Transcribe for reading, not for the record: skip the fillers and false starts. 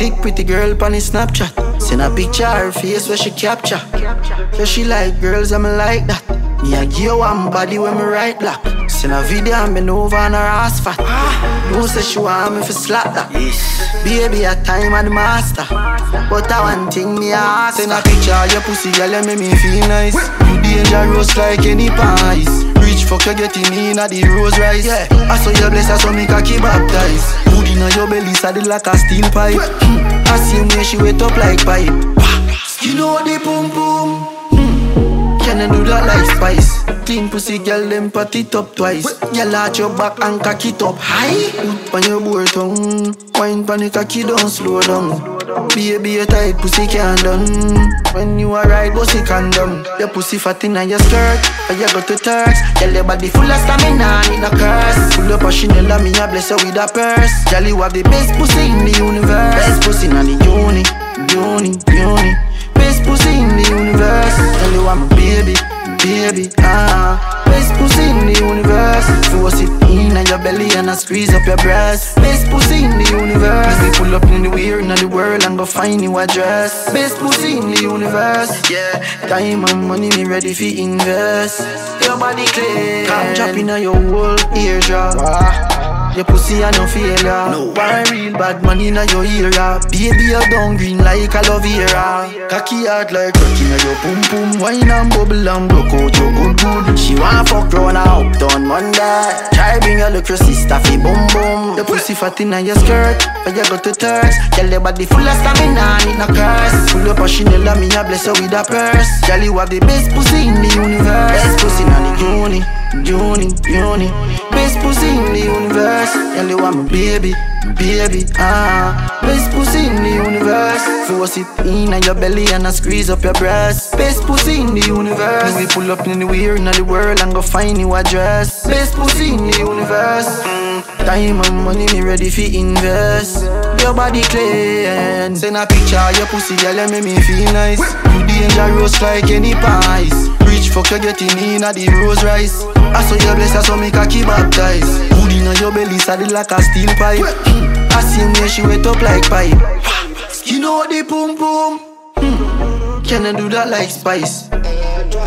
Thick pretty girl pon his Snapchat. Send a picture her face where she capture. So she like girls and me like that. Me a give you one body when me right black. Send a video and bend over on her ass fat. Don't say she want me for slap that. Baby a time and the master. But I one thing me ask. Send a picture of your pussy girl and make me feel nice. You dangerous like any pies. Rich fuck you getting in at the rose rice. Yeah. I saw your bless, I saw me cocky baptize. Food in your belly solid like a steel pipe. I see me she wet up like pipe. You know the boom boom. Can I do that like Spice? Clean pussy girl, them pat it up twice. Girl arch your back and cock it up high. Put on your board tongue. Wine pan the cocky don't slow down. Baby a tight pussy can't done. When you are right, bossy condom. Your pussy fat in your skirt, but you got to Turks. Girl your body full of stamina, need no curse. Full up a Chanel, me a bless her with a purse. Girl you have the best pussy in the universe. Best pussy in the uni. Best pussy in the universe. Tell you I'm a baby. Best pussy in the universe. Force it in your belly and I squeeze up your breast. Best pussy in the universe. We pull up in the weird in the world and go find you a dress. Best pussy in the universe. Yeah, time and money me ready for invest. Your body clean. Come drop in your whole eardrop. Your pussy a no failure. No one real bad man in your ear. Baby you down green like aloe vera. Cocky hard like cocky in your pum pum. Wine and bubble and broke out your good. She want fuck round a uptown Monday. Try bring your little sister fi boom boom. Your pussy fat in your skirt, but you got to Turks. Girl your body full of stamina, need no curse. Full up a Chanel and me a bless her with a purse. Girl you have the best pussy in the universe. Best pussy in the uni. Best pussy in the universe. Girl you want my baby. Best pussy in the universe. Force it in your belly and I squeeze up your breast. Best pussy in the universe. We pull up in the weird in the world and go find you a dress. Best pussy in the universe. Time and money me ready for invest. Your body clean. Send a picture of your pussy girl and make me feel nice. You dangerous like any pies. Rich fuck you getting in at the rose rice. I saw your bless, I saw me cocky baptize. Food in your belly solid like a steel pipe. I see me she wet up like pipe. You know the boom boom. Can I do that like Spice?